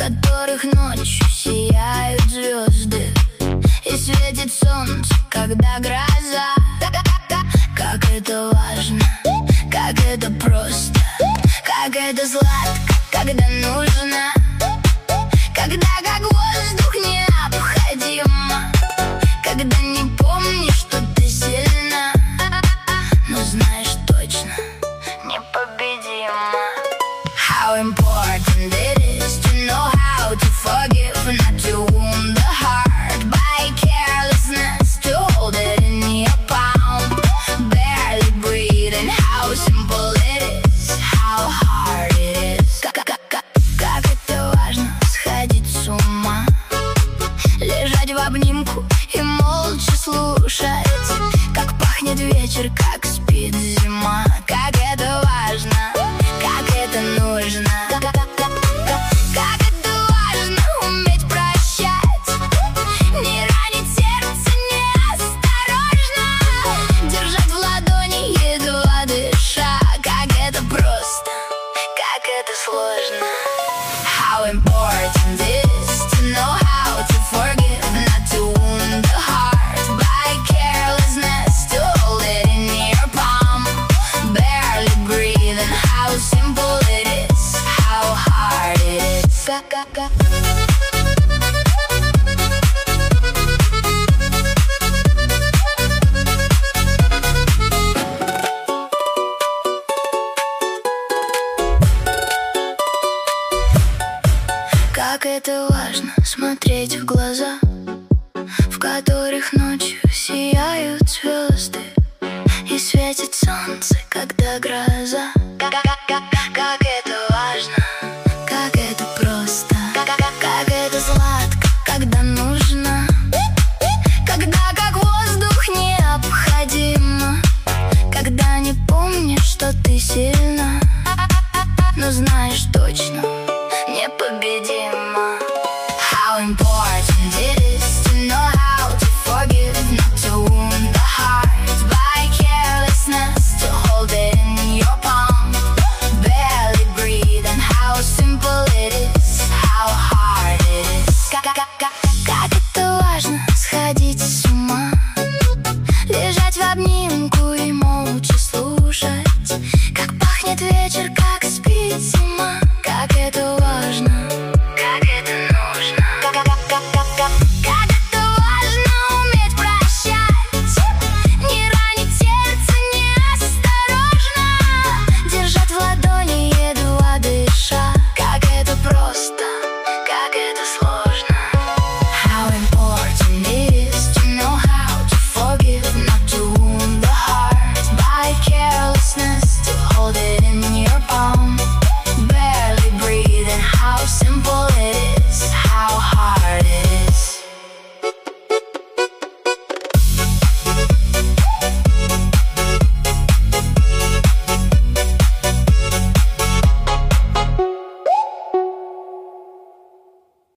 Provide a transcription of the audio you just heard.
которых ночью сияют звезды и светит солнце, когда гроза. Как это важно, как это просто, как это сладко, когда нужно, когда как воздух необходимо, когда не помнишь, что ты сильна, но знаешь точно непобедима. How important it is to know how to forgive, not to wound the heart by carelessness, to hold it in your palm, barely breathing. How simple it is, how hard it is. Как это важно сходить с ума, лежать в обнимку и молча слушать, как пахнет вечер, как спит зима. Как это важно, как это нужно, как это важно уметь прощать, не ранить сердце неосторожно, держать в ладони, едва дыша. Как это просто, как это сложно. How important it is to know how to forgive, not to wound the heart by carelessness, to hold it in your palm, barely breathing. How simple it is, how hard it is. Как это важно смотреть в глаза, в которых ночью сияют звезды и светит солнце, когда гроза. Как это важно, как это просто, как это сладко, когда нужно, когда как воздух необходимо, когда не помнишь, что ты сильна, но знаешь точно непобедима. How important it is to know how to forgive, not to wound the heart by carelessness, to hold it in your palm, barely breathe. And how simple it is, how hard it is.